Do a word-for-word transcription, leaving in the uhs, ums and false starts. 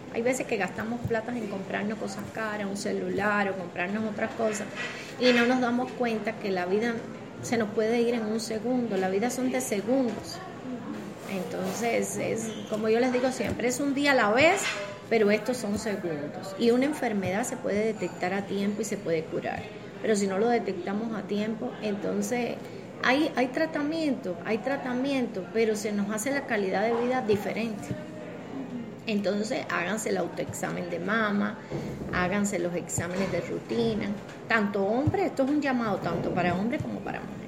Hay veces que gastamos plata en comprarnos cosas caras, un celular o comprarnos otras cosas, y no nos damos cuenta que la vida se nos puede ir en un segundo. La vida son de segundos. Entonces, es como yo les digo siempre, es un día a la vez, pero estos son segundos. Y una enfermedad se puede detectar a tiempo y se puede curar. Pero si no lo detectamos a tiempo, entonces hay, hay tratamiento, hay tratamiento, pero se nos hace la calidad de vida diferente. Entonces háganse el autoexamen de mama, háganse los exámenes de rutina, tanto hombres, esto es un llamado tanto para hombres como para mujeres.